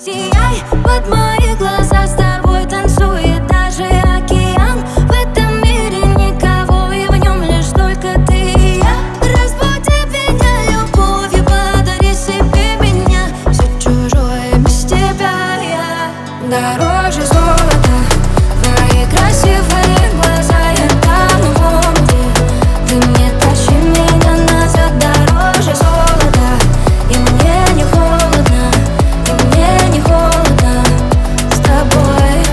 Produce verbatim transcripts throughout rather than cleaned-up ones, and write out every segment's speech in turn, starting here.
Сияй, под мои глаза с тобой танцует даже океан. В этом мире никого, и в нем лишь только ты и я. Разбуди меня любовью, подари себе меня. Все чужое без тебя я дороже золота. Твои красивые глаза, я тону в омуте. Ты мне тащи меня назад, дороже золота. И мне не холодно, и мне не холодно с тобой.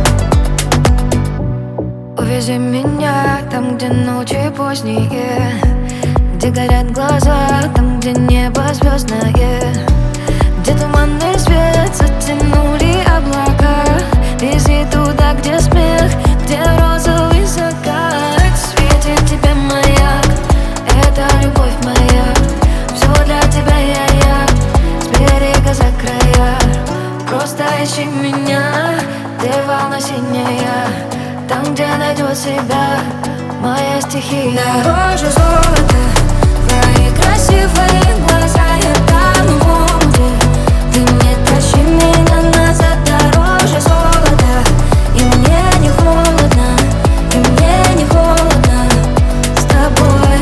Увези меня там, где ночи поздние, где горят глаза, там, где небо звездное, где туманный свет затянули облака. Вези туда, где смех, где розовый закат. Светит тебе маяк, это любовь моя. Все для тебя я, я с берега за края. Просто ищи меня, где волна синяя, там, где найдет себя моя стихия. Дороже золота, твои красивые глаза, я тону в омуте. Ты мне тащи меня назад, дороже золота. И мне не холодно, и мне не холодно с тобой.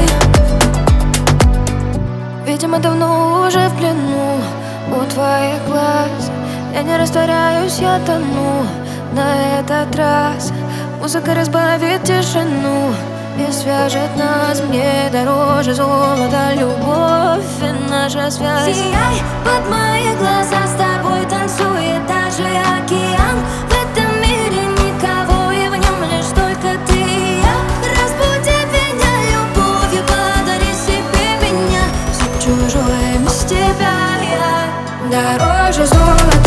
Видимо, давно уже в плену у твоих глаз. Я не растворяюсь, я тону на этот раз. Музыка разбавит тишину и свяжет нас. Мне дороже золота любовь и наша связь. Сияй, под мои глаза с тобой танцует даже океан. В этом мире никого, и в нем лишь только ты и я. Разбуди меня любовью, подари себе меня. Все чужое без тебя я дороже золота.